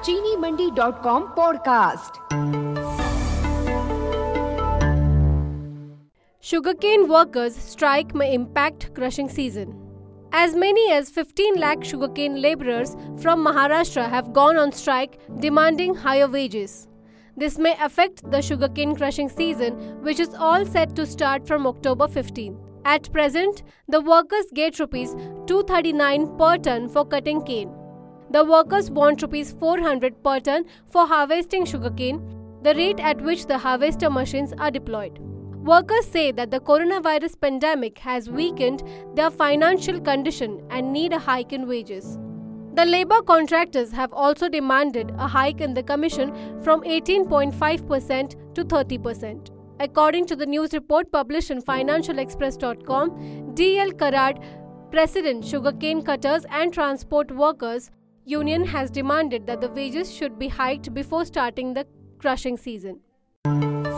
चीनीमंडी.com podcast. Sugarcane workers' strike may impact crushing season. As many as 15 lakh sugarcane labourers from Maharashtra have gone on strike demanding higher wages. This may affect the sugarcane crushing season, which is all set to start from October 15. At present, the workers get Rs 239 per ton for cutting cane. The workers want Rs 400 per ton for harvesting sugarcane, the rate at which the harvester machines are deployed. Workers say that the coronavirus pandemic has weakened their financial condition and need a hike in wages. The labour contractors have also demanded a hike in the commission from 18.5% to 30%. According to the news report published in financialexpress.com, D.L. Karad, President Sugarcane Cutters and Transport Workers Union, has demanded that the wages should be hiked before starting the crushing season.